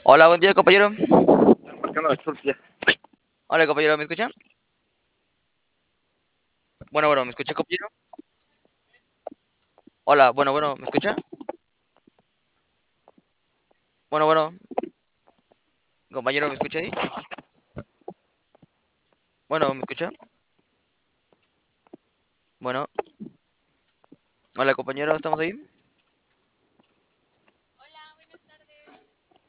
Hola, buen día, compañero. Marcando la Turquía. Hola, compañero, ¿me escucha? Bueno, ¿me escucha, compañero? Hola, ¿me escucha? Bueno, compañero, ¿me escucha ahí? ¿Me escucha? Bueno, hola, compañero, ¿estamos ahí?